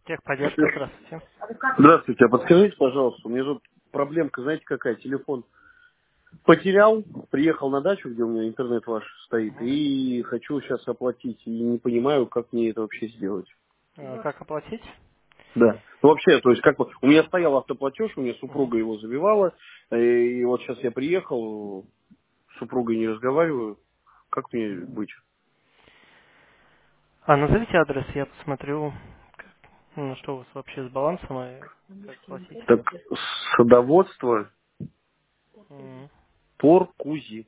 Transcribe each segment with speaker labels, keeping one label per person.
Speaker 1: Техподдержка, здравствуйте.
Speaker 2: Здравствуйте, а подскажите, пожалуйста, у меня тут проблемка, знаете какая? Телефон потерял, приехал на дачу, где у меня интернет ваш стоит,
Speaker 1: Мгм.
Speaker 2: и хочу сейчас оплатить, и не понимаю, как мне это вообще сделать.
Speaker 1: Как оплатить?
Speaker 2: Да. Ну, вообще, то есть, как бы, у меня стоял автоплатеж, у меня
Speaker 1: Мгм.
Speaker 2: супруга его забивала, и вот сейчас я приехал, с супругой не разговариваю, как мне быть?
Speaker 1: Назовите адрес, я посмотрю, что у вас вообще с балансом и как платить.
Speaker 2: Так, садоводство,
Speaker 1: Мгм.
Speaker 2: Поркузи.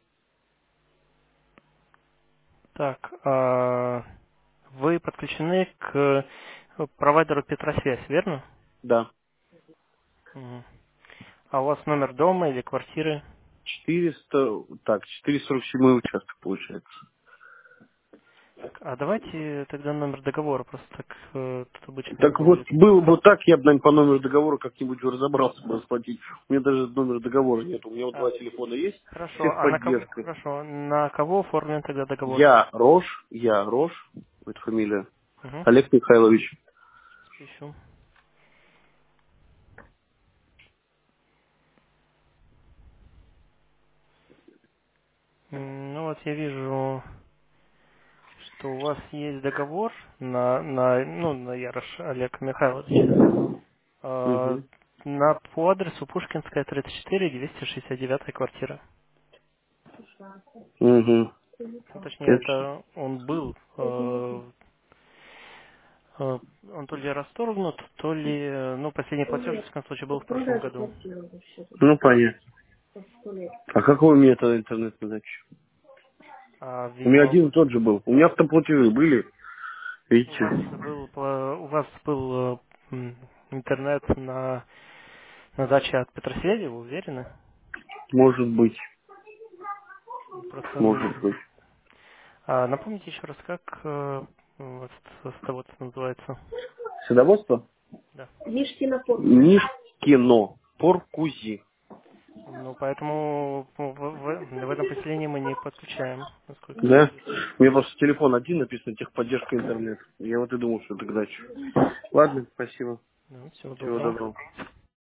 Speaker 1: Так, вы подключены к провайдеру Петросвязь, верно?
Speaker 2: Да.
Speaker 1: Мгм. А у вас номер дома или квартиры?
Speaker 2: 447 участок получается.
Speaker 1: Так, а давайте тогда номер договора, просто так тут обычно
Speaker 2: Так вот,
Speaker 1: вводит.
Speaker 2: было бы так, я бы, наверное, по номеру договора как-нибудь разобрался бы расплатить. У меня даже номера договора нет. У меня вот
Speaker 1: А,
Speaker 2: два телефона есть,
Speaker 1: хорошо,
Speaker 2: всех поддержка.
Speaker 1: на кого оформлен тогда договор?
Speaker 2: Я Рош, это фамилия,
Speaker 1: Угу.
Speaker 2: Олег Михайлович.
Speaker 1: Ищу. Ну вот я вижу, что у вас есть договор на Ярош Олега Михайловича. А,
Speaker 2: Угу.
Speaker 1: по адресу Пушкинская, 34, 269 квартира.
Speaker 2: Угу.
Speaker 1: Ну, точнее, это он был, он то ли расторгнут, то ли, последний платеж, в всяком случае, был в прошлом году.
Speaker 2: Ну, понятно. А какой у меня тогда интернет на даче? У меня
Speaker 1: Видимо,
Speaker 2: один и тот же был. У меня автоплатежи были,
Speaker 1: у
Speaker 2: видите?
Speaker 1: вас был интернет на даче от Петросвязи, вы уверены?
Speaker 2: Может быть,
Speaker 1: Просто
Speaker 2: может быть.
Speaker 1: напомните еще раз, как у вас садоводство называется?
Speaker 2: Садоводство?
Speaker 1: Да.
Speaker 2: Нишкино. Поркузи.
Speaker 1: Ну, поэтому в этом поселении мы не подключаем, насколько я
Speaker 2: Да?
Speaker 1: вижу.
Speaker 2: У меня просто телефон один написано, техподдержка интернет. Я вот и думал, что это к даче. Ладно, спасибо.
Speaker 1: Да, всего
Speaker 2: Всего
Speaker 1: доброго.
Speaker 2: доброго.